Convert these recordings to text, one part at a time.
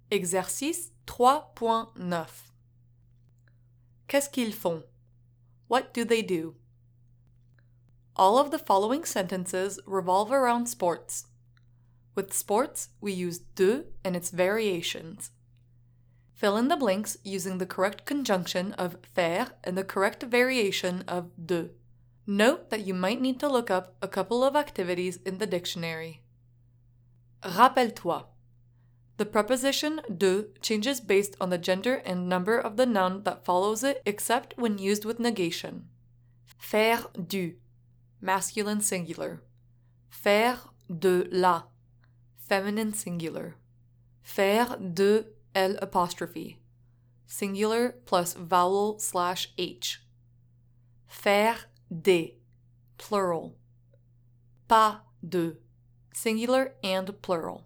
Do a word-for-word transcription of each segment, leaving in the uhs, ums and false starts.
Exercice trois point neuf. Qu'est-ce qu'ils font? What do they do? All of the following sentences revolve around sports. With sports, we use de and its variations. Fill in the blanks using the correct conjunction of faire and the correct variation of de. Note that you might need to look up a couple of activities in the dictionary. Rappelle-toi. The preposition de changes based on the gender and number of the noun that follows it except when used with negation. Faire du, masculine singular. Faire de la, feminine singular. Faire de L apostrophe, singular plus vowel slash H. Faire des, plural. Pas de, singular and plural.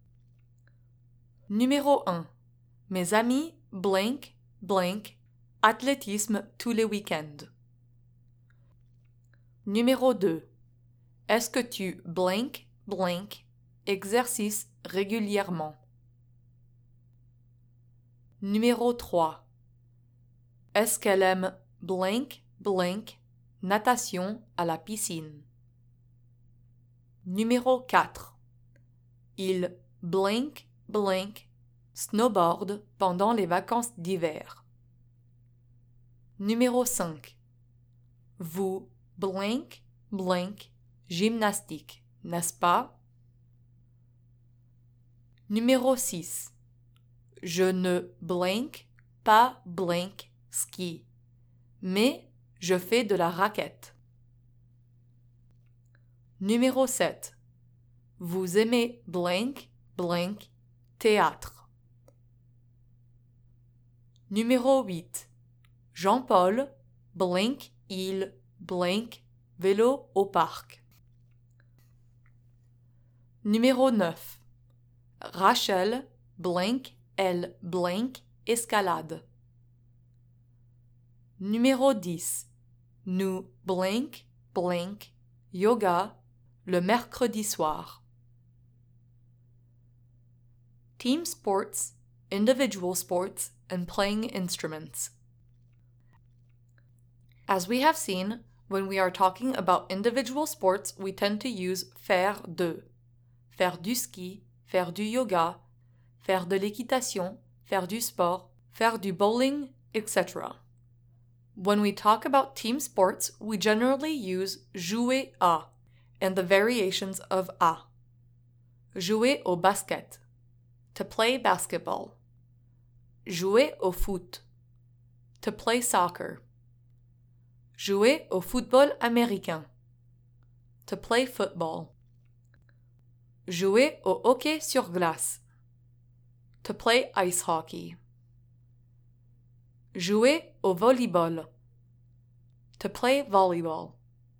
Numéro un. Mes amis blank, blank, athlétisme tous les week-ends. Numéro deux. Est-ce que tu blank, blank, exercices régulièrement? Numéro trois. Est-ce qu'elle aime blank, blank, natation à la piscine? Numéro quatre. Il blank, blank, snowboard pendant les vacances d'hiver. Numéro cinq. Vous blank, blank, gymnastique, n'est-ce pas? Numéro six. Je ne blank pas blank ski, mais je fais de la raquette. Numéro sept. Vous aimez blank, blank, théâtre. Numéro huit. Jean-Paul, blank, il, blank, vélo au parc. Numéro neuf. Rachel, blank, elle, blank, escalade. Numéro dix. Nous, blank, blank, yoga, le mercredi soir. Team sports, individual sports, and playing instruments. As we have seen, when we are talking about individual sports, we tend to use faire de. Faire du ski, faire du yoga, faire de l'équitation, faire du sport, faire du bowling, et cetera. When we talk about team sports, we generally use jouer à and the variations of à. Jouer au basket. To play basketball. Jouer au foot. To play soccer. Jouer au football américain. To play football. Jouer au hockey sur glace. To play ice hockey. Jouer au volleyball. To play volleyball.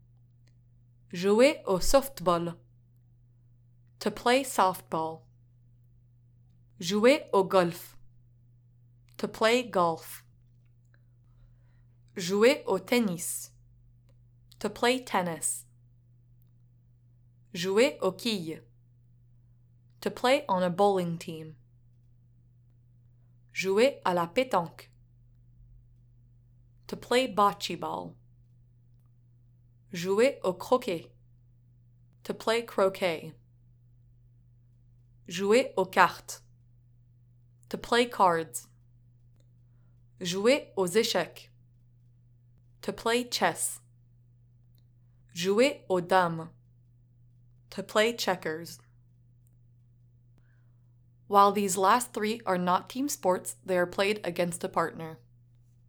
Jouer au softball. To play softball. Jouer au golf. To play golf. Jouer au tennis. To play tennis. Jouer aux quilles. To play on a bowling team. Jouer à la pétanque. To play bocce ball. Jouer au croquet. To play croquet. Jouer aux cartes. To play cards. Jouer aux échecs. To play chess. Jouer aux dames. To play checkers. While these last three are not team sports, they are played against a partner.